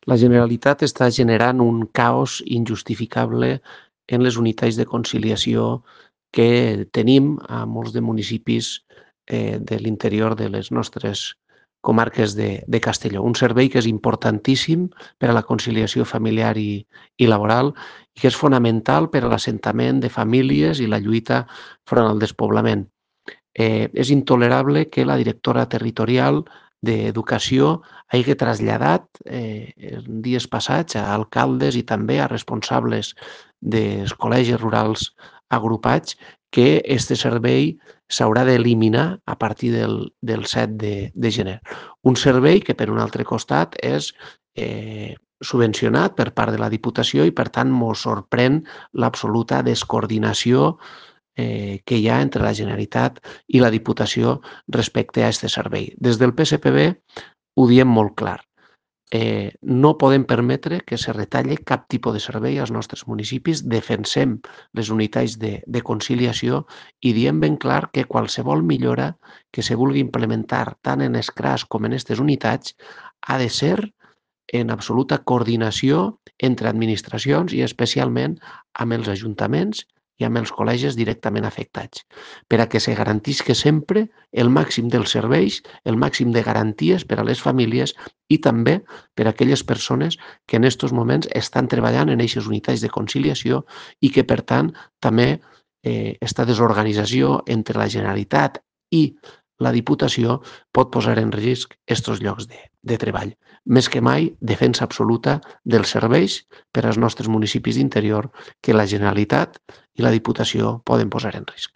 La Generalitat està generant un caos injustificable en les unitats de conciliació que tenim a molts de municipis de l'interior de les nostres comarques de Castelló. Un servei que és importantíssim per a la conciliació familiar i laboral i que és fonamental per a l'assentament de famílies i la lluita front al despoblament. És intolerable que la directora territorial d'Educació hagi traslladat en dies passats a alcaldes i també a responsables dels col·legis rurals agrupats que este servei s'haurà d'eliminar a partir del 7 de gener. Un servei que, per un altre costat, és subvencionat per part de la Diputació i, per tant, ens sorprèn l'absoluta descoordinació que hi ha entre la Generalitat i la Diputació respecte a aquest servei. Des del PSPB ho diem molt clar. No podem permetre que se retalle cap tipus de servei als nostres municipis, defensem les unitats de conciliació i diem ben clar que qualsevol millora que se vulgui implementar tant en ESCRAS com en aquestes unitats ha de ser en absoluta coordinació entre administracions i especialment amb els ajuntaments i amb els col·legis directament afectats, per a que se garantisca sempre el màxim dels serveis, el màxim de garanties per a les famílies i també per a aquelles persones que en aquests moments estan treballant en aquestes unitats de conciliació i que, per tant, també aquesta desorganització entre la Generalitat i la Diputació pot posar en risc aquests llocs de treball. Més que mai, defensa absoluta dels serveis per als nostres municipis d'interior que la Generalitat i la Diputació poden posar en risc.